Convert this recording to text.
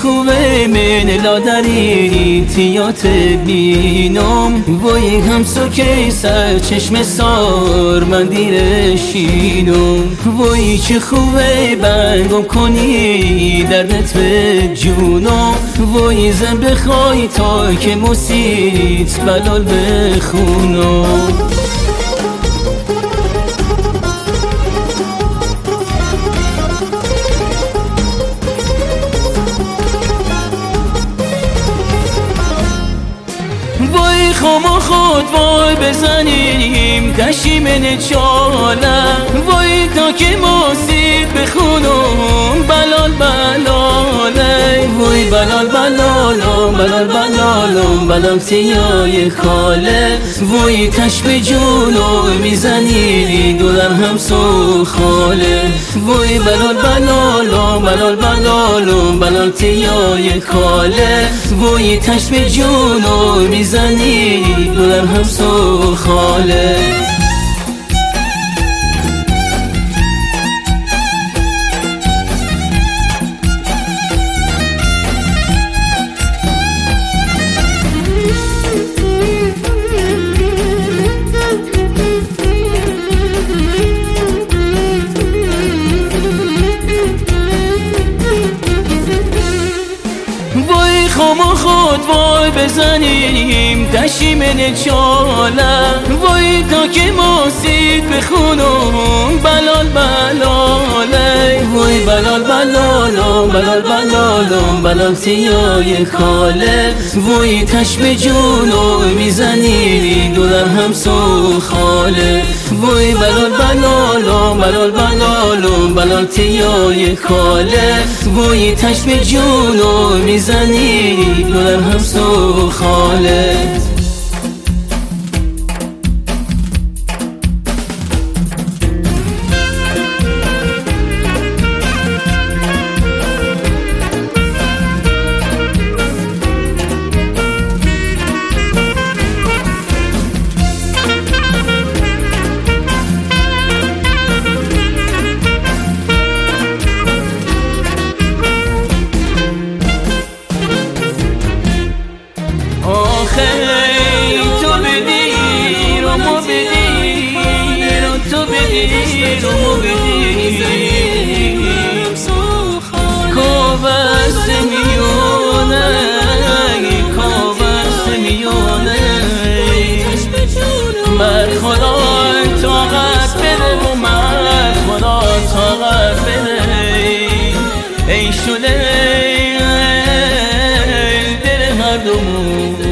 خوبه من لادری تیات بینم وای همسو که سر چشم سار من دیرشینم وای چه خوبه بنگم کنی دردت به جونم وای زن بخوای تا که مسیت بلال بخونم وای خما خود وای بزنیم کشی من چاله وای تا که موسیقی بخونم بلال بلاله وای بلال بلالم بلال بلالم بلال تیای خاله وای تش به جونو میزنی دلم همسو خاله وای بلال بلالم بلال بلالم بلال تیای خاله وای تش به جونو میزنی دلم همسو خاله وای خما خود وای بزنیم کشی من چاله وای تا که موسیقی بخونم بلال بلاله وای بلال بلالم بلال بلالم بلال تیای خاله وای تش به جونو میزنی دلم همسو خاله وای بلال بلالم بلال بلالم بلال تیای خاله وای تش به جونو میزنی دلم همسو خاله تو بدیر و مو بدیر و تو بدیر و مو بدیر کابست میونه کابست میونه من خدا طاقت بده و من خدا طاقت بده ای شده دل هر دومون